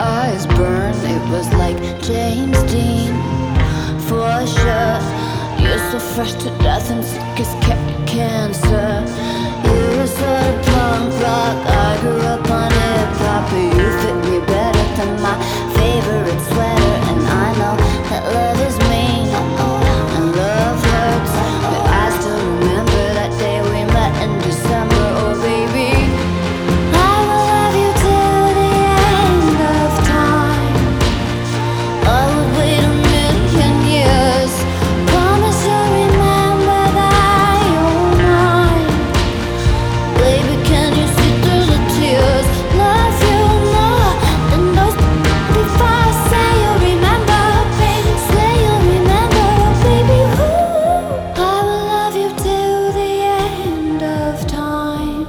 eyes burn. It was like James Dean, for sure. You're so fresh to death and sick as cancer. You were sort of punk rock, I grew up on hip-hop. But you fit me better than my favorite sweater. And I know that love is mean and love hurts, but I still remember that day we met in December. Oh baby, I will love you till the end of time. I would wait a million years. Promise you'll remember that you're mine. Baby, can you see through the tears? Love you more than those before. I say you'll remember, baby. Say you'll remember, baby. Ooh, I will love you till the end of time.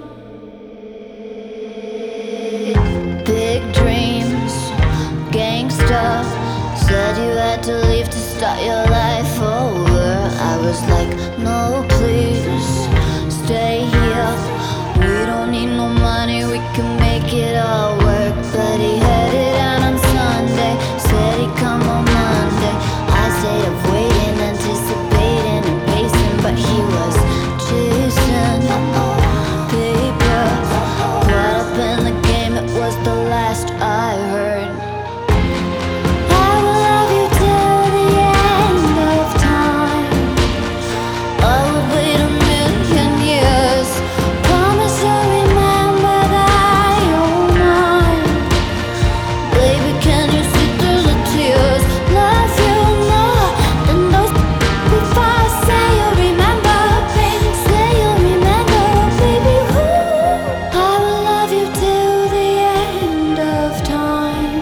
Big dreams, gangsta. Said you had to leave to start your life over. I was like, no, please, stay here. We don't need no money, we can make it all work. But he headed out on Sunday, said he'd come on Monday. I stayed up waiting, anticipating and pacing, but he was chasing paper. Caught up in the game, it was the last I heard. I will love you till the end of time. I would wait a million years. Promise you'll remember that you're mine. Baby, can you see through the tears? Love you more than those before. I say you'll remember, baby. Say you'll remember, baby. Ooh, I will love you till the end of time.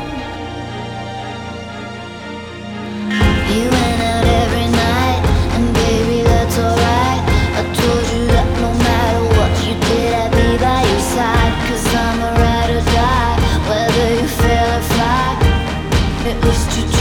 You went out every night, and baby, that's alright. I told you that no matter what you did, I'd be by your side. 'Cause I'm a ride or die, whether you fail or fly. At least you